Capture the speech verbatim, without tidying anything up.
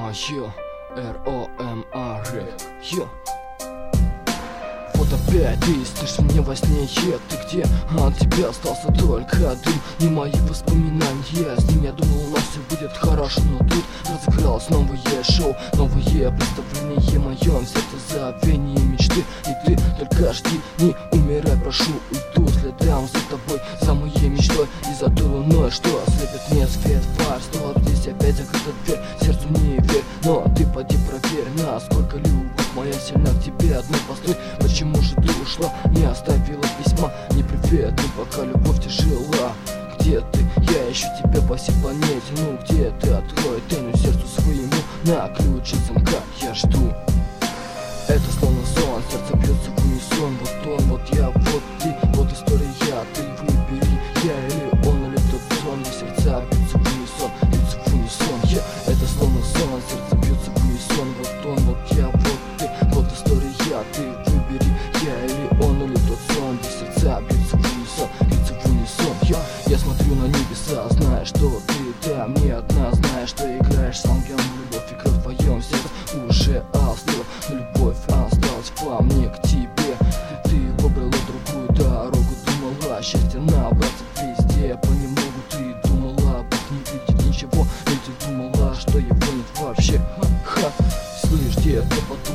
А, ё, Р О М А Р, ё. Вот опять ты снишься мне во сне, е, ты где? А от тебя остался только дым и мои воспоминания. С ним я думал, у нас все будет хорошо, но тут разыгралось новое шоу, новые представления в моем сердце, забвение мечты. И ты только жди, не умирай, прошу, уйду следам за тобой, за моей мечтой и за той луной, что ослепит мне свет фар. Снова здесь опять закрыта дверь, сердцу не верь, но ты поди проверь, насколько любовь моя сильна к тебе. Одной постой, почему же ты ушла, не оставила письма, не привет, ну пока любовь тяжела. Где ты? Я ищу тебя по всей планете. Ну где ты? Открой тайну сердцу своему, на ключ от замка я жду. Это словно сон, сердце бьется в унисон. Вот он, вот я, вот ты, вот история, ты выбери, я или он, или тот сон, где сердца бьются в унисон, бьются в унисон, я. Это словно сон, сердце бьется в унисон. Вот он, вот я, вот ты, вот история, ты выбери, я или он, или тот сон, где сердца бьются в унисон, бьются в унисон, я. Я смотрю на небеса, зная, что ты там не одна, зная, что играешь с ангелом. Любовь, игра в твоем сердце уже остыла, но любовь осталась во мне к тебе. Ты выбрала другую дорогу, думала счастье набраться везде. Понемногу ты думала, Бог не видит ничего, ведь ты думала, что его нет вообще. Ха, слышь, где-то под